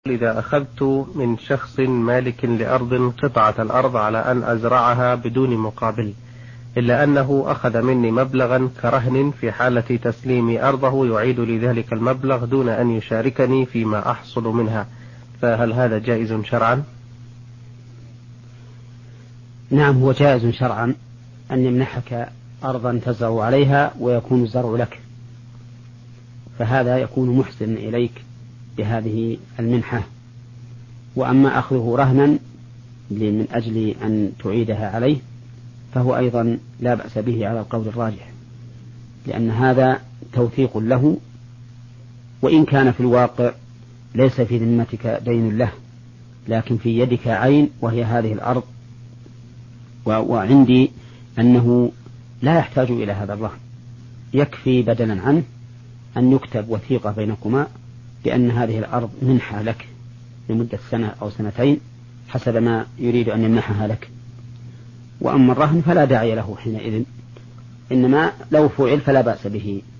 إذا أخذت من شخص مالك لأرض قطعة الأرض على أن أزرعها بدون مقابل، إلا أنه أخذ مني مبلغا كرهن، في حالة تسليم أرضه يعيد لي ذلك المبلغ دون أن يشاركني فيما أحصل منها، فهل هذا جائز شرعا؟ نعم، هو جائز شرعا أن يمنحك أرضا تزرع عليها ويكون الزرع لك، فهذا يكون محسن إليك بهذه المنحة. وأما أخذه رهنا من أجل أن تعيدها عليه فهو أيضا لا بأس به على القول الراجح، لأن هذا توثيق له، وإن كان في الواقع ليس في ذمتك دين له، لكن في يدك عين وهي هذه الأرض. وعندي أنه لا يحتاج إلى هذا الرهن، يكفي بدلا عنه أن يكتب وثيقة بينكما بأن هذه الأرض منحة لك لمدة سنة أو سنتين حسب ما يريد أن يمنحها لك. وأما الرهن فلا داعي له حينئذ، إنما لو فعل فلا بأس به.